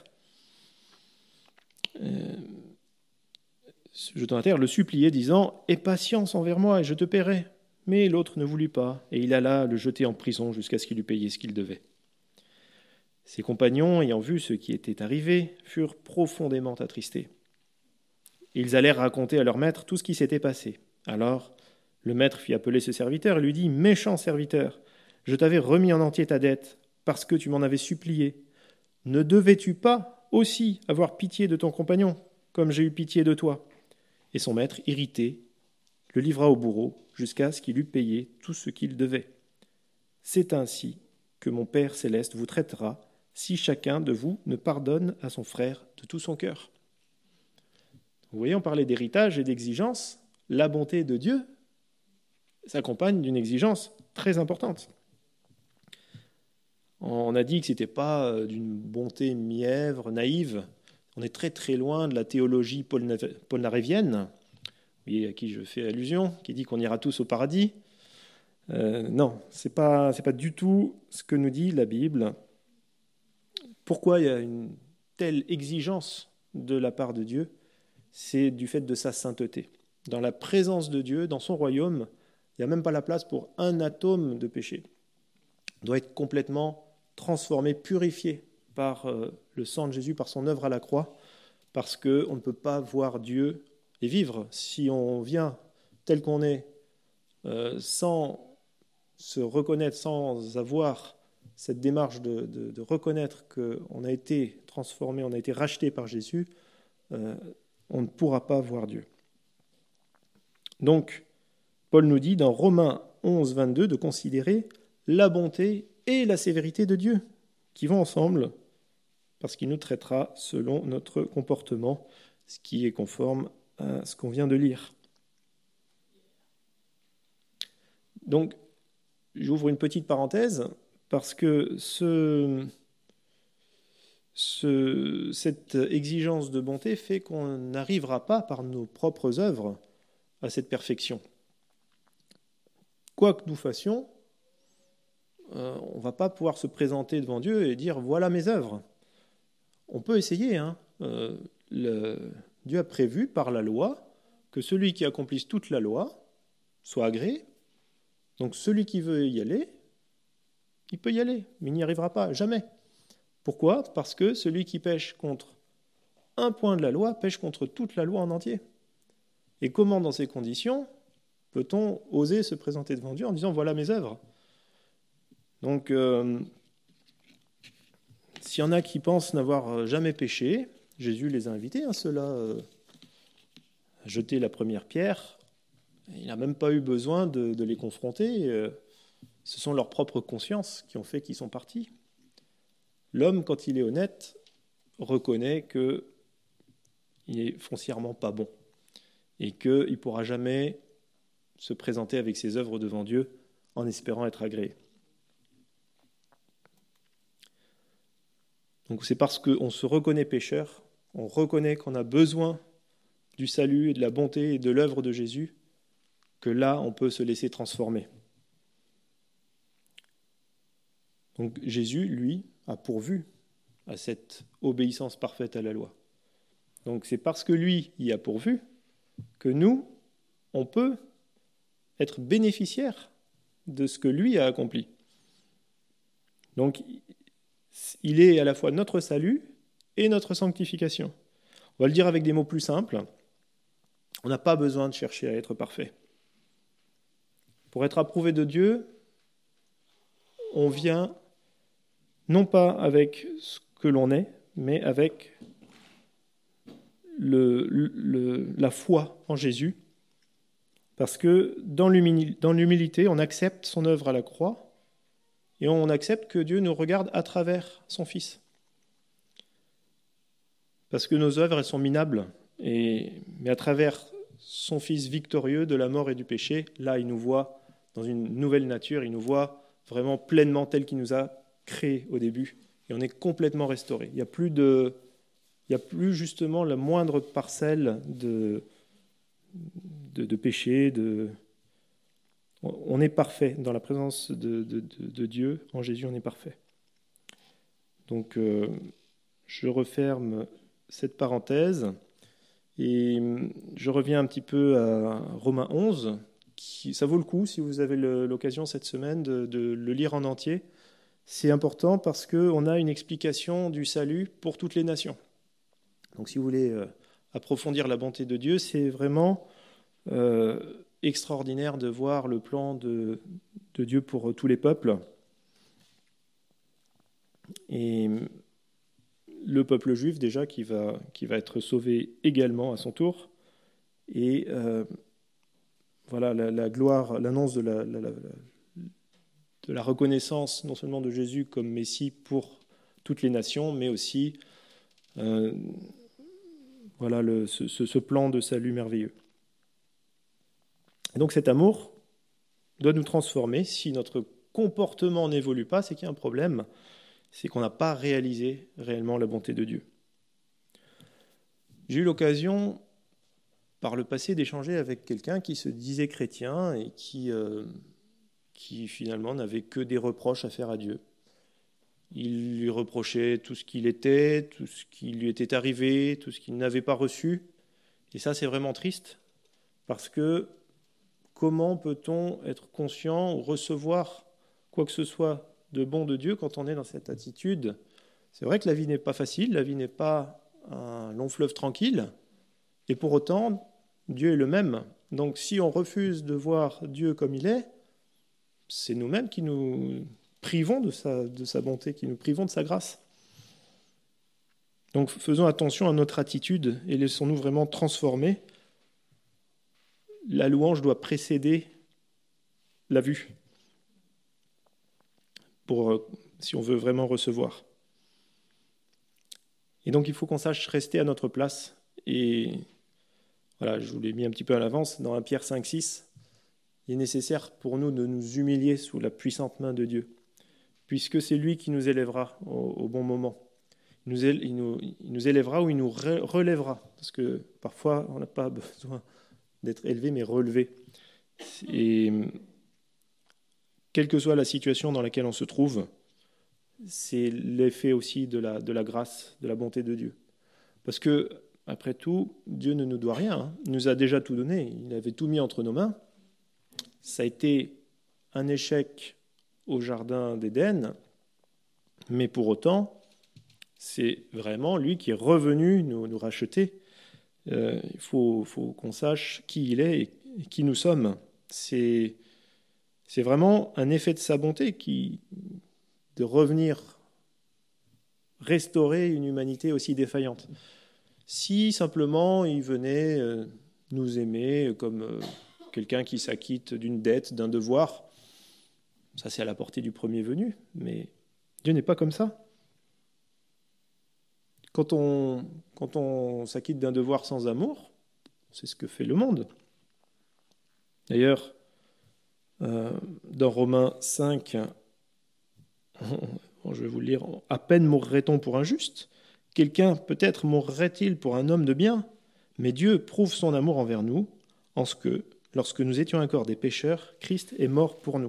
le suppliait, disant « Aie patience envers moi et je te paierai. » Mais l'autre ne voulut pas, et il alla le jeter en prison jusqu'à ce qu'il eût payé ce qu'il devait. Ses compagnons, ayant vu ce qui était arrivé, furent profondément attristés. Ils allèrent raconter à leur maître tout ce qui s'était passé. Alors, le maître fit appeler ce serviteur et lui dit « Méchant serviteur, je t'avais remis en entier ta dette, parce que tu m'en avais supplié. Ne devais-tu pas aussi avoir pitié de ton compagnon, comme j'ai eu pitié de toi ?» Et son maître, irrité, le livra au bourreau jusqu'à ce qu'il eût payé tout ce qu'il devait. C'est ainsi que mon Père céleste vous traitera si chacun de vous ne pardonne à son frère de tout son cœur. Vous voyez, on parlait d'héritage et d'exigence. La bonté de Dieu s'accompagne d'une exigence très importante. On a dit que ce n'était pas d'une bonté mièvre, naïve. On est très très loin de la théologie polnarévienne, à qui je fais allusion, qui dit qu'on ira tous au paradis. Non, c'est pas du tout ce que nous dit la Bible. Pourquoi il y a une telle exigence de la part de Dieu ? C'est du fait de sa sainteté. Dans la présence de Dieu, dans son royaume, il n'y a même pas la place pour un atome de péché. On doit être complètement transformé, purifié par le sang de Jésus, par son œuvre à la croix, parce qu'on ne peut pas voir Dieu et vivre. Si on vient tel qu'on est, sans se reconnaître, sans avoir cette démarche de reconnaître qu'on a été transformé, on a été racheté par Jésus, on ne pourra pas voir Dieu. Donc, Paul nous dit dans Romains 11, 22 de considérer la bonté et la sévérité de Dieu, qui vont ensemble, parce qu'il nous traitera selon notre comportement, ce qui est conforme à ce qu'on vient de lire. Donc, j'ouvre une petite parenthèse, parce que cette exigence de bonté fait qu'on n'arrivera pas par nos propres œuvres à cette perfection. Quoi que nous fassions, on ne va pas pouvoir se présenter devant Dieu et dire « voilà mes œuvres ». On peut essayer. Dieu a prévu par la loi que celui qui accomplisse toute la loi soit agréé. Donc celui qui veut y aller, il peut y aller, mais il n'y arrivera pas, jamais. Pourquoi ? Parce que celui qui pêche contre un point de la loi pêche contre toute la loi en entier. Et comment, dans ces conditions, peut-on oser se présenter devant Dieu en disant « voilà mes œuvres ». Donc, s'il y en a qui pensent n'avoir jamais péché, Jésus les a invités, ceux-là, à jeter la première pierre. Il n'a même pas eu besoin de les confronter. Ce sont leurs propres consciences qui ont fait qu'ils sont partis. L'homme, quand il est honnête, reconnaît qu'il n'est foncièrement pas bon et qu'il ne pourra jamais se présenter avec ses œuvres devant Dieu en espérant être agréé. Donc c'est parce qu'on se reconnaît pécheur, on reconnaît qu'on a besoin du salut et de la bonté et de l'œuvre de Jésus, que là, on peut se laisser transformer. Donc Jésus, lui, a pourvu à cette obéissance parfaite à la loi. Donc c'est parce que lui y a pourvu que nous, on peut être bénéficiaires de ce que lui a accompli. Donc il est à la fois notre salut et notre sanctification. On va le dire avec des mots plus simples. On n'a pas besoin de chercher à être parfait. Pour être approuvé de Dieu, on vient non pas avec ce que l'on est, mais avec la foi en Jésus, parce que dans l'humilité, on accepte son œuvre à la croix et on accepte que Dieu nous regarde à travers son Fils. Parce que nos œuvres, elles sont minables, mais à travers son Fils victorieux de la mort et du péché, là, il nous voit dans une nouvelle nature, il nous voit vraiment pleinement tel qu'il nous a créés au début, et on est complètement restauré. Il n'y a plus justement la moindre parcelle de péché. On est parfait dans la présence de Dieu. En Jésus, on est parfait. Donc, je referme cette parenthèse et je reviens un petit peu à Romains 11. Ça vaut le coup, si vous avez l'occasion cette semaine, de le lire en entier. C'est important parce qu'on a une explication du salut pour toutes les nations. Donc si vous voulez approfondir la bonté de Dieu, c'est vraiment extraordinaire de voir le plan de Dieu pour tous les peuples. Et le peuple juif déjà qui va être sauvé également à son tour. Et voilà la gloire, l'annonce de la reconnaissance non seulement de Jésus comme Messie pour toutes les nations, mais aussi voilà ce plan de salut merveilleux. Et donc cet amour doit nous transformer. Si notre comportement n'évolue pas, c'est qu'il y a un problème, c'est qu'on n'a pas réalisé réellement la bonté de Dieu. J'ai eu l'occasion par le passé d'échanger avec quelqu'un qui se disait chrétien et qui finalement n'avait que des reproches à faire à Dieu. Il lui reprochait tout ce qu'il était, tout ce qui lui était arrivé, tout ce qu'il n'avait pas reçu. Et ça, c'est vraiment triste, parce que comment peut-on être conscient ou recevoir quoi que ce soit de bon de Dieu quand on est dans cette attitude? C'est vrai que la vie n'est pas facile, la vie n'est pas un long fleuve tranquille, et pour autant, Dieu est le même. Donc si on refuse de voir Dieu comme il est, c'est nous-mêmes qui nous privons de sa bonté, qui nous privons de sa grâce. Donc faisons attention à notre attitude et laissons-nous vraiment transformer. La louange doit précéder la vue, si on veut vraiment recevoir. Et donc il faut qu'on sache rester à notre place. Et voilà, je vous l'ai mis un petit peu à l'avance, dans 1 Pierre 5, 6, il est nécessaire pour nous de nous humilier sous la puissante main de Dieu, puisque c'est lui qui nous élèvera au bon moment. Il nous élèvera ou il nous relèvera, parce que parfois on n'a pas besoin d'être élevé, mais relevé. Et quelle que soit la situation dans laquelle on se trouve, c'est l'effet aussi de la grâce, de la bonté de Dieu. Parce que, après tout, Dieu ne nous doit rien, hein. Il nous a déjà tout donné, il avait tout mis entre nos mains. Ça a été un échec au jardin d'Éden, mais pour autant, c'est vraiment lui qui est revenu nous racheter. Il faut qu'on sache qui il est et qui nous sommes. C'est vraiment un effet de sa bonté de revenir restaurer une humanité aussi défaillante. Si simplement il venait nous aimer comme quelqu'un qui s'acquitte d'une dette, d'un devoir, ça c'est à la portée du premier venu, mais Dieu n'est pas comme ça. Quand on s'acquitte d'un devoir sans amour, c'est ce que fait le monde. D'ailleurs, dans Romains 5, je vais vous le lire, « À peine mourrait-on pour un juste, quelqu'un peut-être mourrait-il pour un homme de bien, mais Dieu prouve son amour envers nous, en ce que, lorsque nous étions encore des pécheurs, Christ est mort pour nous. »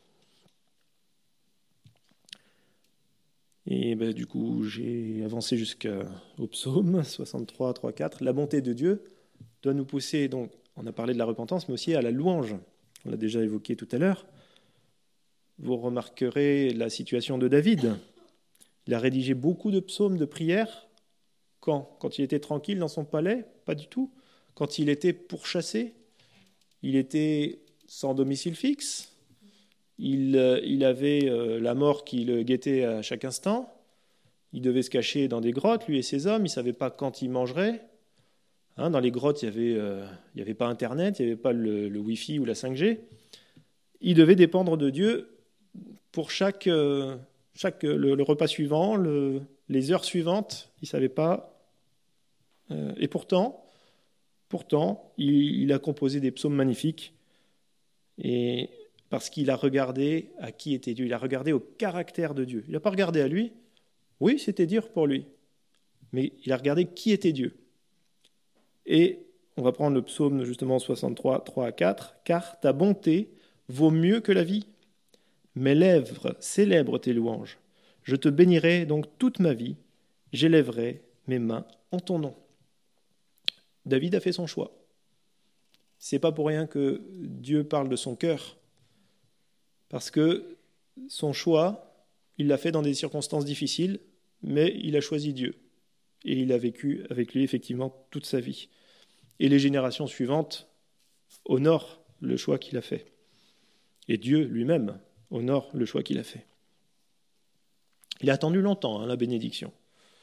Et du coup, j'ai avancé jusqu'au psaume 63, 3, 4. La bonté de Dieu doit nous pousser, donc, on a parlé de la repentance, mais aussi à la louange. On l'a déjà évoqué tout à l'heure. Vous remarquerez la situation de David. Il a rédigé beaucoup de psaumes de prières. Quand il était tranquille dans son palais? Pas du tout. Quand il était pourchassé, il était sans domicile fixe. Il avait la mort qui le guettait à chaque instant. Il devait se cacher dans des grottes, lui et ses hommes. Il ne savait pas quand il mangerait. Dans les grottes, il y avait pas Internet, il n'y avait pas le Wi-Fi ou la 5G. Il devait dépendre de Dieu pour le repas suivant, les heures suivantes. Il ne savait pas. Et pourtant, il a composé des psaumes magnifiques. Et parce qu'il a regardé à qui était Dieu. Il a regardé au caractère de Dieu. Il n'a pas regardé à lui. Oui, c'était dur pour lui. Mais il a regardé qui était Dieu. Et on va prendre le psaume justement 63, 3 à 4. Car ta bonté vaut mieux que la vie. Mes lèvres célèbrent tes louanges. Je te bénirai donc toute ma vie. J'élèverai mes mains en ton nom. David a fait son choix. C'est pas pour rien que Dieu parle de son cœur. Parce que son choix, il l'a fait dans des circonstances difficiles, mais il a choisi Dieu. Et il a vécu avec lui effectivement toute sa vie. Et les générations suivantes honorent le choix qu'il a fait. Et Dieu lui-même honore le choix qu'il a fait. Il a attendu longtemps la bénédiction.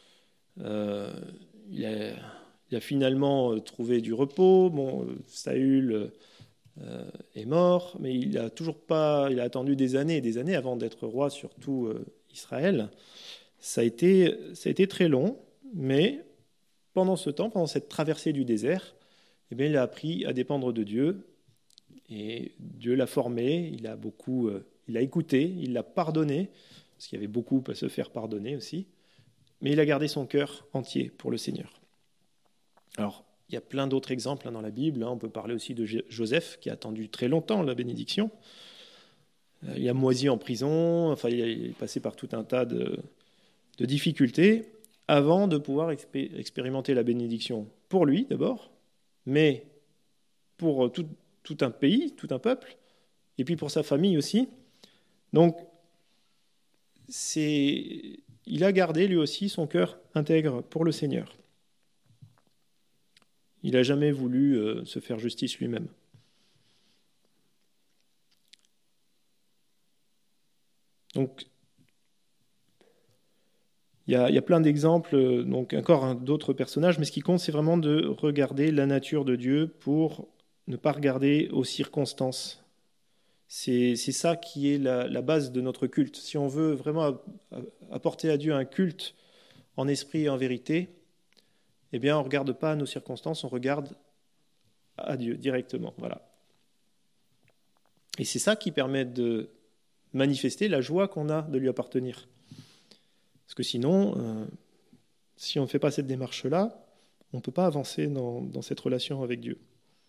Il a finalement trouvé du repos. Bon, Saül est mort, mais il a attendu des années et des années avant d'être roi sur tout Israël. Ça a été très long, mais pendant ce temps, pendant cette traversée du désert, eh bien, il a appris à dépendre de Dieu. Et Dieu l'a formé, il a écouté, il l'a pardonné, parce qu'il y avait beaucoup à se faire pardonner aussi, mais il a gardé son cœur entier pour le Seigneur. Alors, il y a plein d'autres exemples dans la Bible. On peut parler aussi de Joseph, qui a attendu très longtemps la bénédiction. Il a moisi en prison, il est passé par tout un tas de difficultés avant de pouvoir expérimenter la bénédiction pour lui d'abord, mais pour tout un pays, tout un peuple, et puis pour sa famille aussi. Donc, il a gardé lui aussi son cœur intègre pour le Seigneur. Il n'a jamais voulu se faire justice lui-même. Donc, il y a plein d'exemples, donc encore d'autres personnages, mais ce qui compte, c'est vraiment de regarder la nature de Dieu pour ne pas regarder aux circonstances. C'est ça qui est la base de notre culte. Si on veut vraiment apporter à Dieu un culte en esprit et en vérité, eh bien, on ne regarde pas à nos circonstances, on regarde à Dieu directement. Voilà. Et c'est ça qui permet de manifester la joie qu'on a de lui appartenir. Parce que sinon, si on ne fait pas cette démarche-là, on ne peut pas avancer dans cette relation avec Dieu.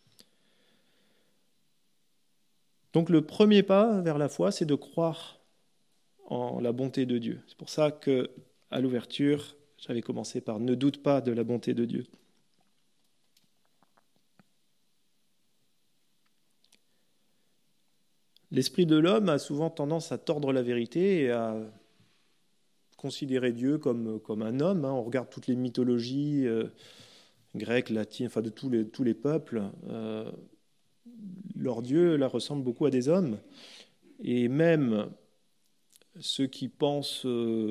Donc le premier pas vers la foi, c'est de croire en la bonté de Dieu. C'est pour ça qu'à l'ouverture, j'avais commencé par « Ne doute pas de la bonté de Dieu ». L'esprit de l'homme a souvent tendance à tordre la vérité et à considérer Dieu comme un homme. On regarde toutes les mythologies grecques, latines, de tous les peuples. Leur Dieu là, ressemble beaucoup à des hommes. Et même ceux qui pensent...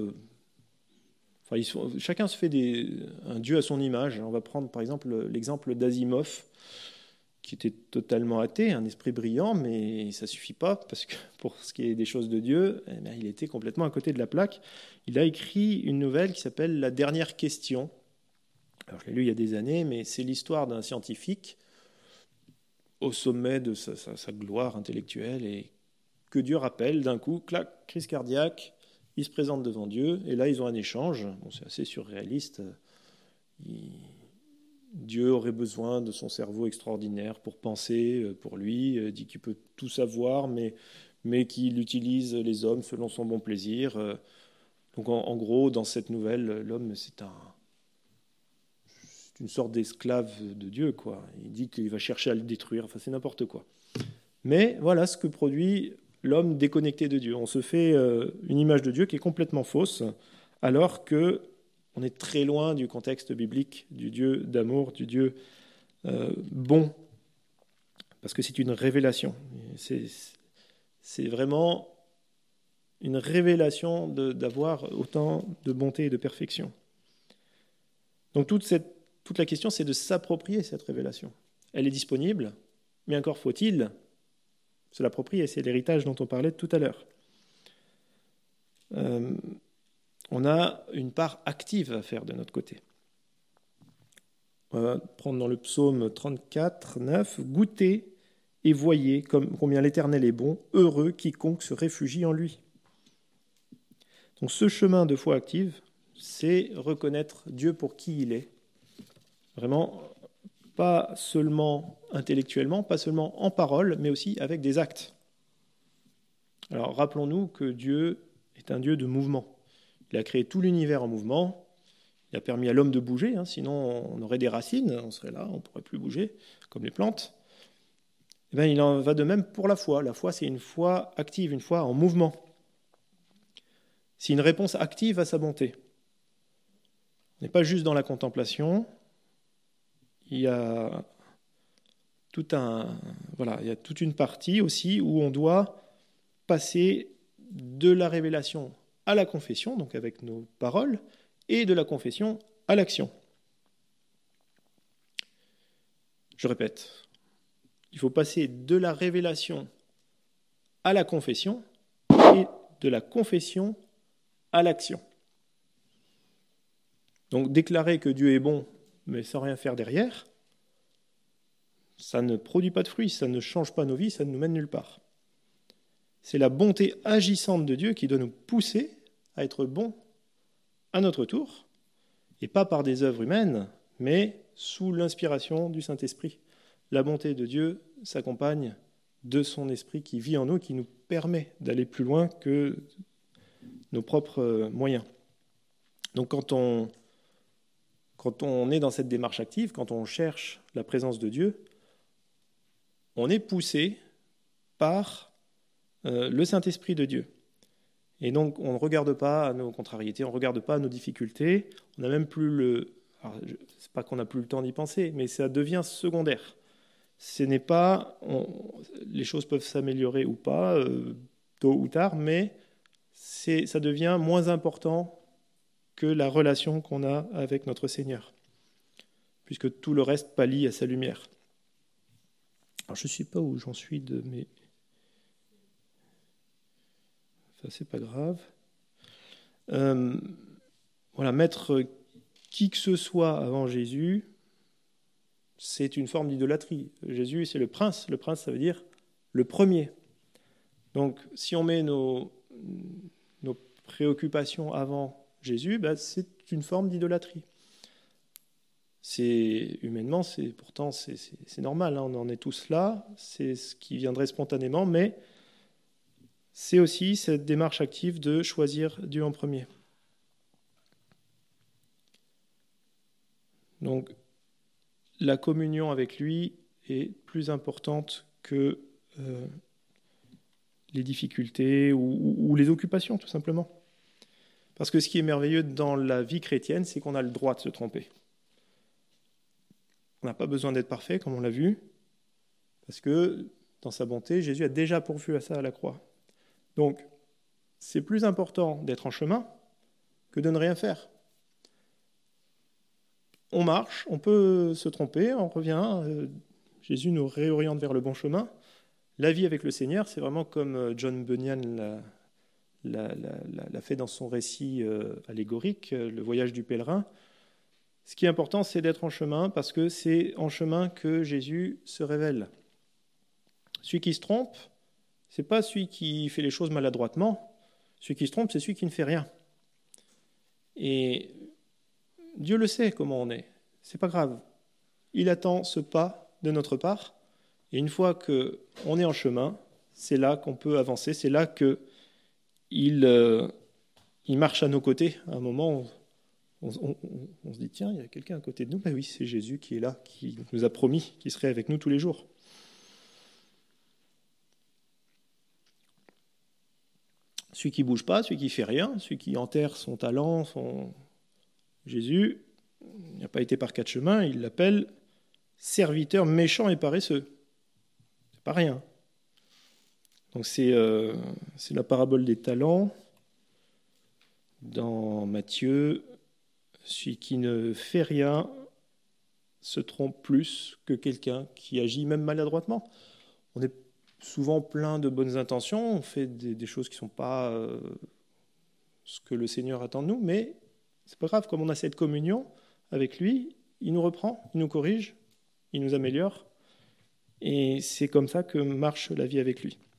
chacun se fait un Dieu à son image. On va prendre par exemple l'exemple d'Asimov, qui était totalement athée, un esprit brillant, mais ça ne suffit pas, parce que pour ce qui est des choses de Dieu, il était complètement à côté de la plaque. Il a écrit une nouvelle qui s'appelle « La dernière question ». Alors, je l'ai lu il y a des années, mais c'est l'histoire d'un scientifique au sommet de sa gloire intellectuelle, et que Dieu rappelle d'un coup, clac, crise cardiaque, il se présente devant Dieu, et là, ils ont un échange. Bon, c'est assez surréaliste. Dieu aurait besoin de son cerveau extraordinaire pour penser pour lui, dit qu'il peut tout savoir, mais qu'il utilise les hommes selon son bon plaisir. Donc en gros, dans cette nouvelle, l'homme, c'est une sorte d'esclave de Dieu, quoi. Il dit qu'il va chercher à le détruire, c'est n'importe quoi. Mais voilà ce que produit l'homme déconnecté de Dieu. On se fait une image de Dieu qui est complètement fausse, alors que on est très loin du contexte biblique, du Dieu d'amour, du Dieu bon, parce que c'est une révélation. C'est vraiment une révélation d'avoir autant de bonté et de perfection. Donc toute cette toute la question, c'est de s'approprier cette révélation. Elle est disponible, mais encore faut-il se l'approprier. C'est l'héritage dont on parlait tout à l'heure. On a une part active à faire de notre côté. On va prendre dans le psaume 34, 9, « Goûtez et voyez combien l'Éternel est bon, heureux quiconque se réfugie en lui. » Donc ce chemin de foi active, c'est reconnaître Dieu pour qui il est. Vraiment, pas seulement intellectuellement, pas seulement en parole, mais aussi avec des actes. Alors rappelons-nous que Dieu est un Dieu de mouvement. Il a créé tout l'univers en mouvement. Il a permis à l'homme de bouger, sinon on aurait des racines, on serait là, on ne pourrait plus bouger, comme les plantes. Et bien, il en va de même pour la foi. La foi, c'est une foi active, une foi en mouvement. C'est une réponse active à sa bonté. On n'est pas juste dans la contemplation. Il y a toute une partie aussi où on doit passer de la révélation à la confession, donc avec nos paroles, et de la confession à l'action. Je répète, il faut passer de la révélation à la confession et de la confession à l'action. Donc déclarer que Dieu est bon, mais sans rien faire derrière, ça ne produit pas de fruits, ça ne change pas nos vies, ça ne nous mène nulle part. C'est la bonté agissante de Dieu qui doit nous pousser à être bons à notre tour, et pas par des œuvres humaines, mais sous l'inspiration du Saint-Esprit. La bonté de Dieu s'accompagne de son esprit qui vit en nous, qui nous permet d'aller plus loin que nos propres moyens. Donc quand on est dans cette démarche active, quand on cherche la présence de Dieu, on est poussé par le Saint-Esprit de Dieu. Et donc on ne regarde pas à nos contrariétés, on ne regarde pas à nos difficultés, on n'a même plus c'est pas qu'on n'a plus le temps d'y penser, mais ça devient secondaire. Ce n'est pas, les choses peuvent s'améliorer ou pas, tôt ou tard, mais ça devient moins important que la relation qu'on a avec notre Seigneur, puisque tout le reste pâlit à sa lumière. Alors je ne sais pas où j'en suis de mes... Ça, c'est pas grave. Mettre qui que ce soit avant Jésus, c'est une forme d'idolâtrie. Jésus, c'est le prince. Le prince, ça veut dire le premier. Donc, si on met nos préoccupations avant Jésus, c'est une forme d'idolâtrie. Humainement, c'est normal, on en est tous là, c'est ce qui viendrait spontanément, mais c'est aussi cette démarche active de choisir Dieu en premier. Donc, la communion avec lui est plus importante que les difficultés ou les occupations, tout simplement. Parce que ce qui est merveilleux dans la vie chrétienne, c'est qu'on a le droit de se tromper. On n'a pas besoin d'être parfait, comme on l'a vu, parce que dans sa bonté, Jésus a déjà pourvu à ça à la croix. Donc, c'est plus important d'être en chemin que de ne rien faire. On marche, on peut se tromper, on revient, Jésus nous réoriente vers le bon chemin. La vie avec le Seigneur, c'est vraiment comme John Bunyan l'a fait dans son récit allégorique, le voyage du pèlerin. Ce qui est important, c'est d'être en chemin, parce que c'est en chemin que Jésus se révèle. Celui qui se trompe, ce n'est pas celui qui fait les choses maladroitement. Celui qui se trompe, c'est celui qui ne fait rien. Et Dieu le sait comment on est. C'est pas grave. Il attend ce pas de notre part. Et une fois qu'on est en chemin, c'est là qu'on peut avancer. C'est là qu'il marche à nos côtés. À un moment, on se dit, tiens, il y a quelqu'un à côté de nous. Ben oui, c'est Jésus qui est là, qui nous a promis qu'il serait avec nous tous les jours. Celui qui ne bouge pas, celui qui ne fait rien, celui qui enterre son talent, Jésus, il n'a pas été par quatre chemins, il l'appelle serviteur méchant et paresseux. C'est pas rien. Donc c'est la parabole des talents dans Matthieu. Celui qui ne fait rien se trompe plus que quelqu'un qui agit même maladroitement. On est souvent plein de bonnes intentions, on fait des choses qui ne sont pas ce que le Seigneur attend de nous, mais c'est pas grave, comme on a cette communion avec lui, il nous reprend, il nous corrige, il nous améliore, et c'est comme ça que marche la vie avec lui.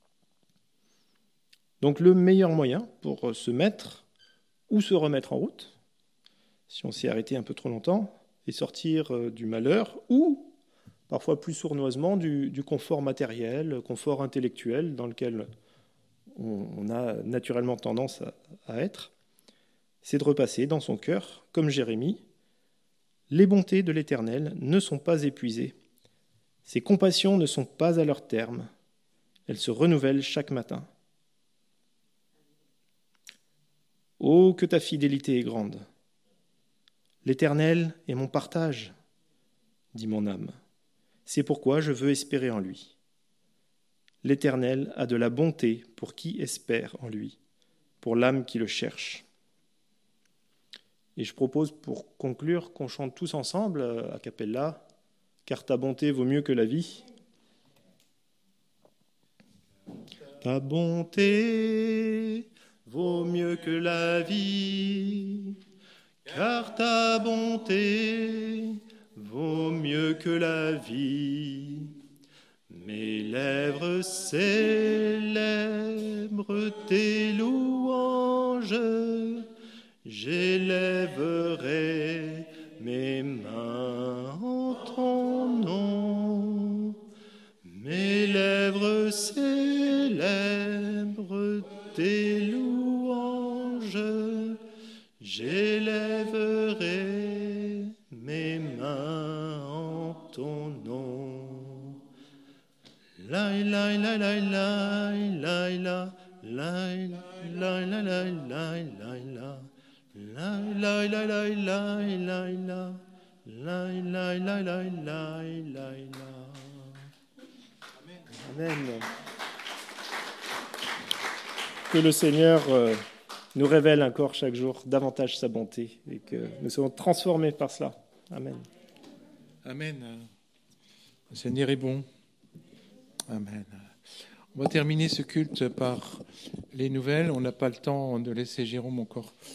Donc le meilleur moyen pour se mettre ou se remettre en route, si on s'est arrêté un peu trop longtemps, et sortir du malheur, ou parfois plus sournoisement du confort matériel, confort intellectuel dans lequel on a naturellement tendance à être, c'est de repasser dans son cœur, comme Jérémie, les bontés de l'Éternel ne sont pas épuisées, ses compassions ne sont pas à leur terme, elles se renouvellent chaque matin. Oh, que ta fidélité est grande! L'Éternel est mon partage, dit mon âme. C'est pourquoi je veux espérer en lui. L'Éternel a de la bonté pour qui espère en lui, pour l'âme qui le cherche. Et je propose pour conclure qu'on chante tous ensemble a cappella, car ta bonté vaut mieux que la vie. Ta bonté vaut mieux que la vie, car ta bonté vaut mieux que la vie. Mes lèvres célèbrent tes louanges, j'élèverai mes mains en ton nom. Mes lèvres célèbrent tes louanges, j'élèverai mes mains en ton nom. La la la la la la la la la la la la la. La la la la la la la la la la la la la. Amen. Que le Seigneur nous révèle encore chaque jour davantage sa bonté et que nous soyons transformés par cela. Amen. Amen. Le Seigneur est bon. Amen. On va terminer ce culte par les nouvelles. On n'a pas le temps de laisser Jérôme encore